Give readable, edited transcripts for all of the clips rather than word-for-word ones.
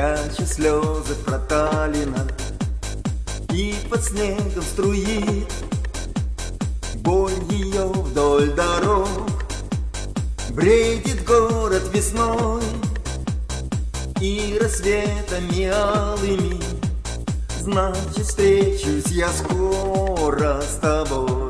пряча слезы проталина, и под снегом струит боль ее вдоль дорог. Бредит город весной и рассветами алыми, значит, встречусь я скоро с тобой.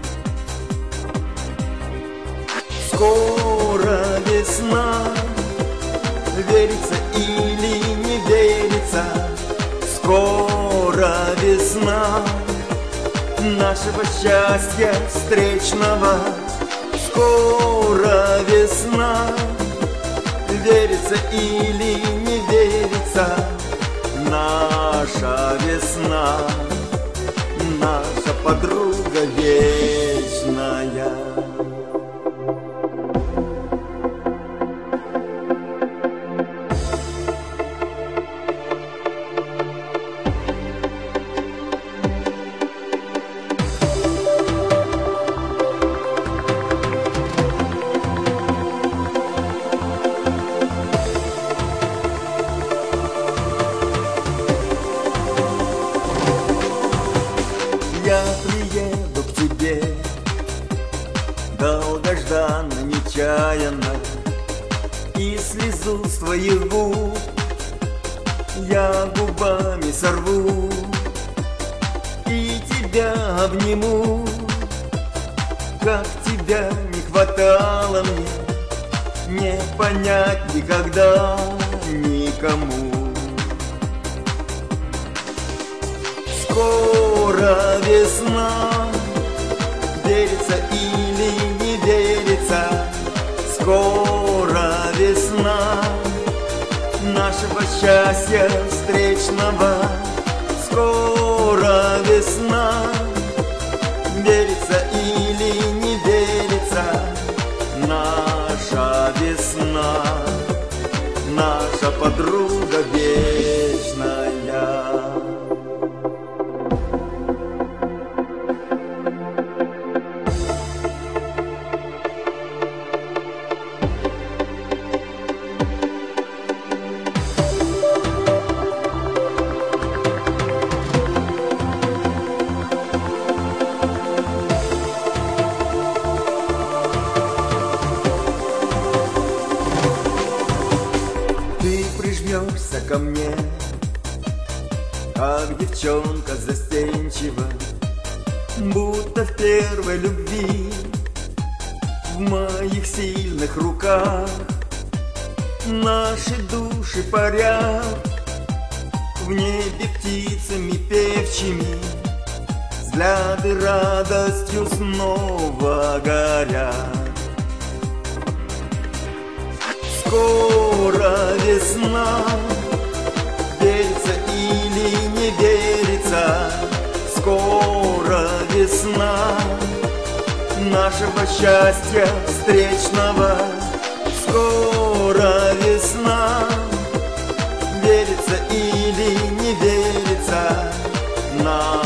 Скоро весна, верится или не верится, скоро весна нашего счастья встречного. Скоро весна, верится или не верится, наша весна, наша подруга вечная. Я приеду к тебе долгожданно, нечаянно, и слезу с твоих губ я губами сорву и тебя обниму. Как тебя не хватало мне, не понять никогда никому. Скоро весна, верится или не верится, скоро весна нашего счастья встречного. Скоро весна, верится или не верится, наша весна, наша подруга вечная. Ты прижмешься ко мне, как девчонка застенчива, будто в первой любви. В моих сильных руках наши души парят, в небе птицами певчими взгляды радостью снова горят. Скоро весна, верится или не верится, скоро весна нашего счастья встречного. Скоро весна, верится или не верится,